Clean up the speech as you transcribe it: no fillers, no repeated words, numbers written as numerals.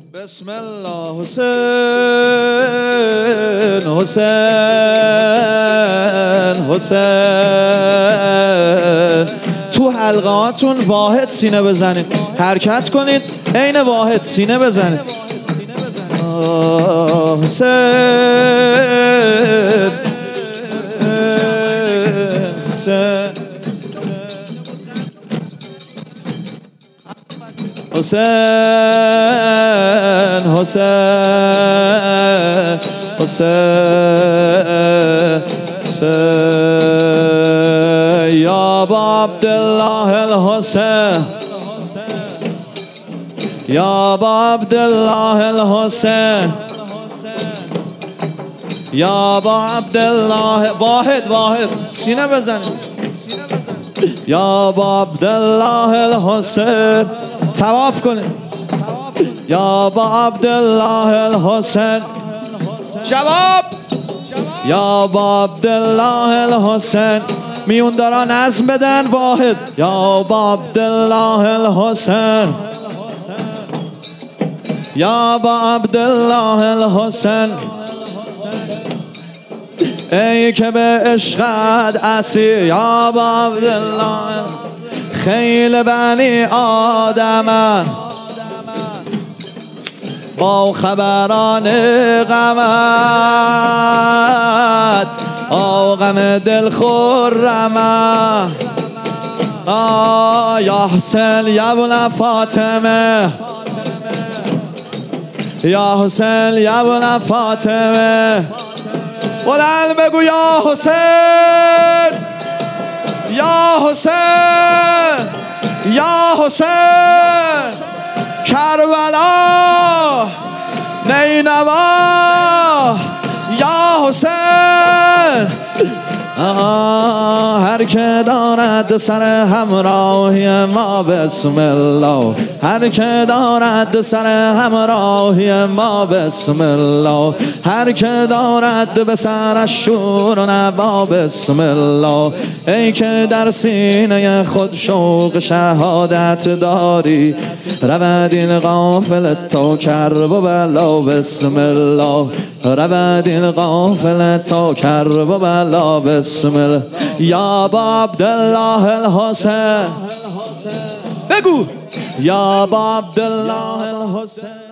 بسم الله حسین تو حلقاتون واحد سینه بزنید، حرکت کنید عین واحد سینه بزنید. یا ابا عبدالله الحسین، یا ابا عبدالله الحسین، یا ابا عبدالله. واحد سینه بزنید. یا ابا عبدالله الحسین، طواف کنید. یا ابا عبدالله الحسین، جواب. یا ابا عبدالله الحسین، میون دارا نظم بدن. واحد. یا ابا عبدالله الحسین، یا ابا عبدالله الحسین، ای که به عشقت اسیر. یا ابا عبدالله، خیل بنی آدمن با خبران غمت، غم دل خرمت. یا حسین یا ابن فاطمه، یا حسین یا ابن فاطمه. بلند بگو یا حسین، یا حسین، یا حسین. کربلا، نینوا، یا حسین. هر که دارد سر همراهی ما بسم الله، هر که دارد سر همراهی ما بسم الله، هر که دارد به سرش شور و نوا بسم الله. ای که در سینه خود شوق شهادت داری، رود این غافل تا کرب و بلا بسم الله، رود این غافل تا کرب و بلا بسم الله. یا ابا عبدالله الحسین، بگو. یا ابا عبدالله الحسین.